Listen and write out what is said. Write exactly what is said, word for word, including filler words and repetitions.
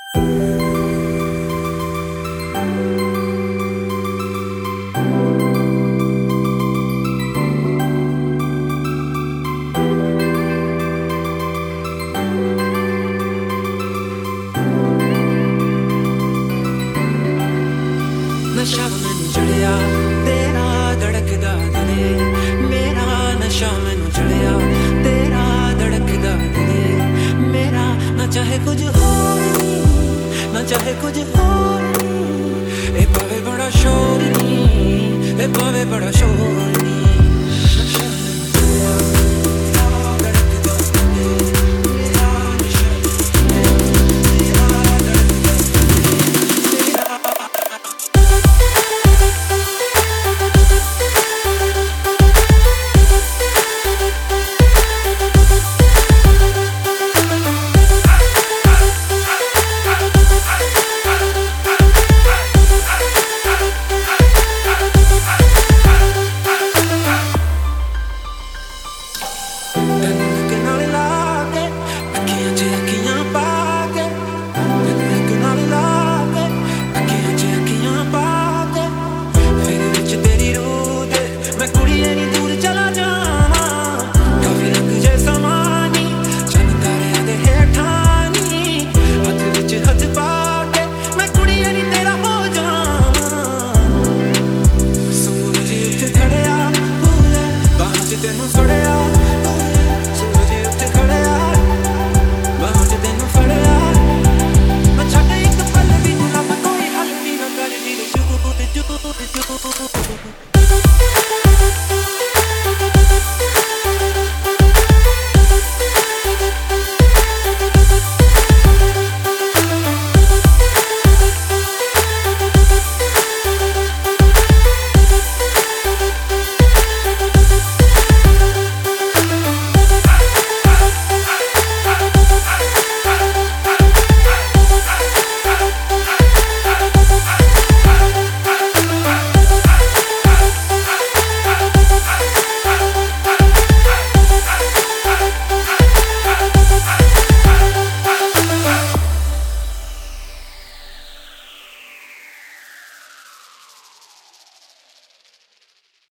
नशा मैनू चढ़िया तेरा धड़कदा दिले, मेरा नशा मैनू चढ़िया तेरा धड़कदा दिले मेरा। ना चाहे कुछ होर नी, ना चाहे कुछ होर नी, ए पावे बड़ा शोर नी, ए पावे बड़ा शोर।